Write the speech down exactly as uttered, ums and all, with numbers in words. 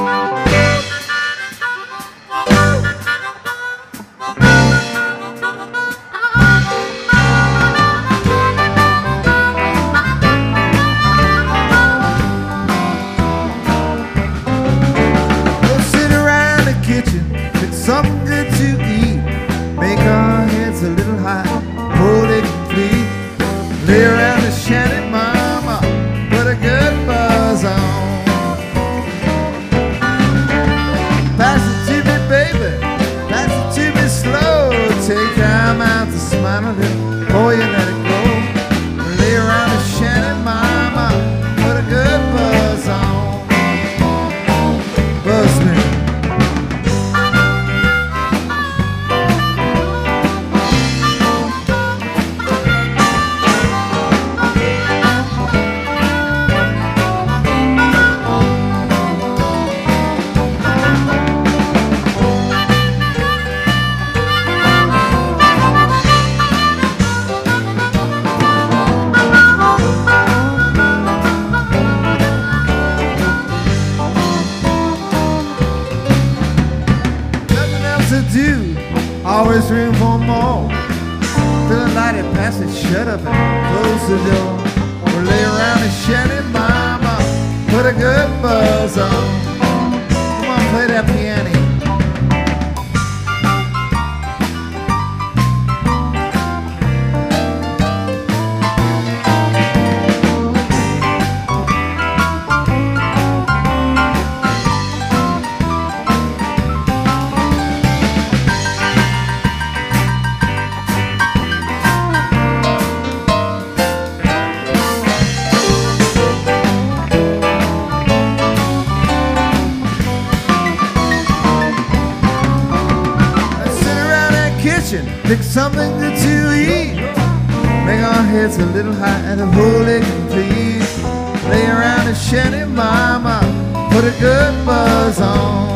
Something good to eat, make our heads a little high, hold it complete. Lay around the shanty, mama, put a good buzz on. Pass it to me, baby, pass it to me slow. Take time out to smile a little before you let it go. Lay around the shanty, mama, put a good buzz on. Buzz me. To do, always room for more. Feeling like it passes, shut up and close the door. We'll lay around the shanty, mama, put a good buzz on. Come on, play that piano. Pick something good to eat, make our heads a little high and the whole egg complete. Lay around the shanty, mama, put a good buzz on.